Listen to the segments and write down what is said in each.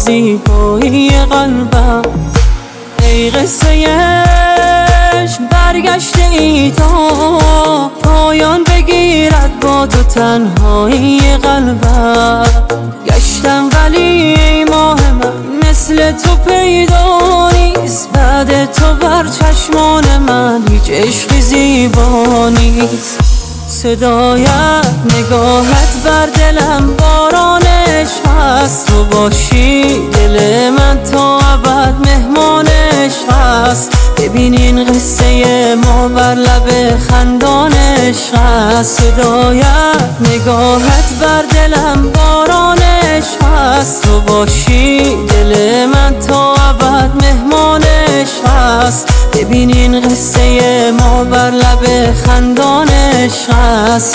زیبایی قلبم. ای قصه عشق برگشته ای تا پایان بگیرد با تو تنهایی قلبم. گشتم ولی ای ماه من مثل تو پیدا نیست، بعد تو بر چشمان من هیچ عشقی زیبا نیست. صدایت نگاهت بر دلم باران عشق هست، تو باشی دل من تا ابد مهمان عشق هست. ببین این قصه ما بر لب خندان عشق هست. صدایت نگاهت بر دلم باران عشق هست، تو باشی دل من تا ابد مهمان عشق هست. ببین این قصه ما بر لب خندان عشق هست.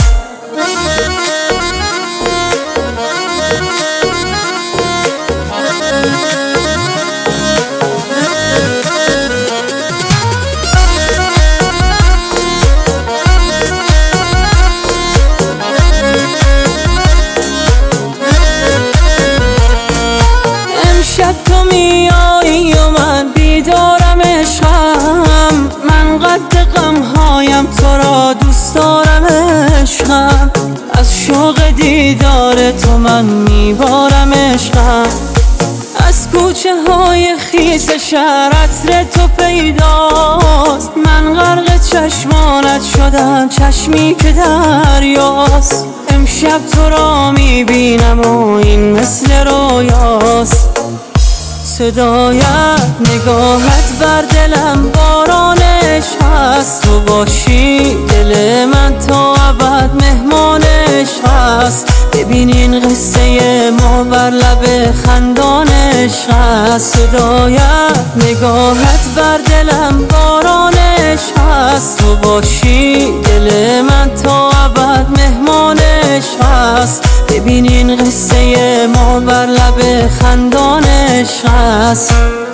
امشب تو میایی و من بیدارم عشقم، من قد غمهایم تو را دوست دارم عشقم. از شوق دیدار تو من میبارم عشقم. از کوچه های خیس شهر عطر تو پیداست، من غرق چشمانت شدم چشمی که دریاست. امشب تو را میبینم و این مثل رویاست. صدایت نگاهت بر دلم باران عشق هست، تو باشی دل من تا ابد مهمان عشق هست. ببین این قصه ما بر لب خندان عشق هست. صدایت نگاهت بر دلم باران عشق هست، تو باشی دل من تا ابد مهمان عشق هست. ببین این قصه ما بر لب خندان عشق هست.